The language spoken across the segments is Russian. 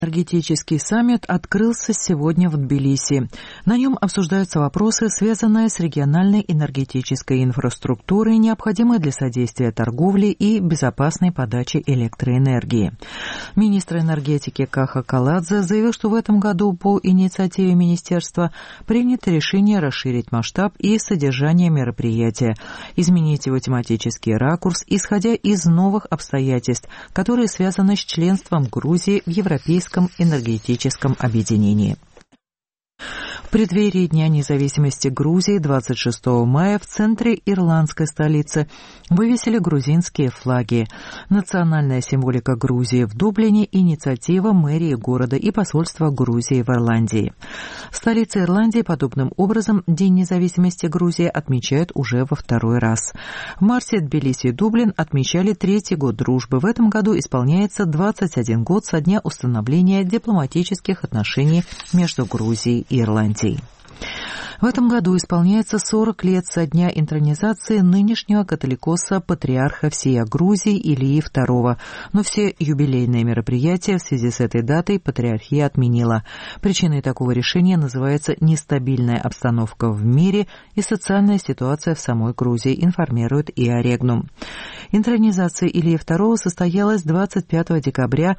Энергетический саммит открылся сегодня в Тбилиси. На нем обсуждаются вопросы, связанные с региональной энергетической инфраструктурой, необходимой для содействия торговле и безопасной подачи электроэнергии. Министр энергетики Каха Каладзе заявил, что в этом году по инициативе министерства принято решение расширить масштаб и содержание мероприятия, изменить его тематический ракурс, исходя из новых обстоятельств, которые связаны с членством Грузии в Европейском энергетическом объединении. В преддверии Дня независимости Грузии 26 мая в центре ирландской столицы вывесили грузинские флаги. Национальная символика Грузии в Дублине – инициатива мэрии города и посольства Грузии в Ирландии. В столице Ирландии подобным образом День независимости Грузии отмечают уже во второй раз. В марте Тбилиси и Дублин отмечали третий год дружбы. В этом году исполняется 21 год со дня установления дипломатических отношений между Грузией и Ирландией. В этом году исполняется 40 лет со дня интронизации нынешнего католикоса патриарха всея Грузии Илии II, но все юбилейные мероприятия в связи с этой датой патриархия отменила. Причиной такого решения называется нестабильная обстановка в мире и социальная ситуация в самой Грузии, информирует ИА Регнум. Интронизация Илии II состоялась 25 декабря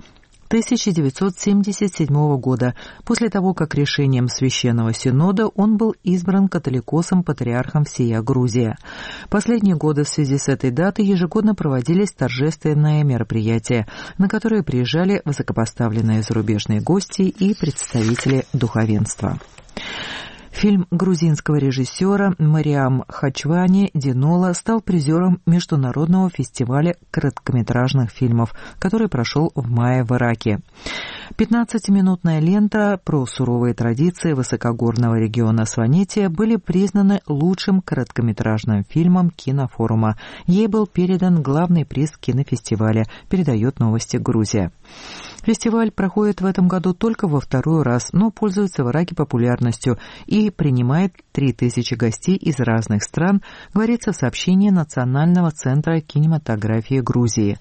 1977 года, после того, как решением Священного Синода он был избран католикосом-патриархом всея Грузия. Последние годы в связи с этой датой ежегодно проводились торжественные мероприятия, на которые приезжали высокопоставленные зарубежные гости и представители духовенства. Фильм грузинского режиссера Мариам Хачвани «Динола» стал призером Международного фестиваля короткометражных фильмов, который прошел в мае в Ираке. 15-минутная лента про суровые традиции высокогорного региона Сванетия были признаны лучшим короткометражным фильмом кинофорума. Ей был передан главный приз кинофестиваля, передает новости Грузия. Фестиваль проходит в этом году только во второй раз, но пользуется в Ираке популярностью и принимает 3000 гостей из разных стран, говорится в сообщении Национального центра кинематографии Грузии.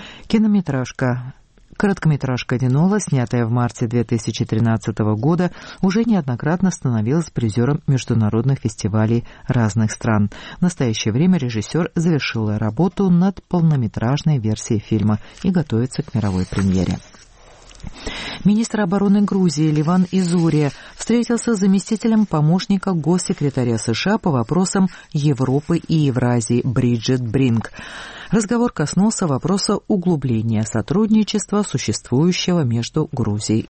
Короткометражка «Динола», снятая в марте 2013 года, уже неоднократно становилась призером международных фестивалей разных стран. В настоящее время режиссер завершил работу над полнометражной версией фильма и готовится к мировой премьере. Министр обороны Грузии Ливан Изурия встретился с заместителем помощника госсекретаря США по вопросам Европы и Евразии Бриджит Бринк. Разговор коснулся вопроса углубления сотрудничества, существующего между Грузией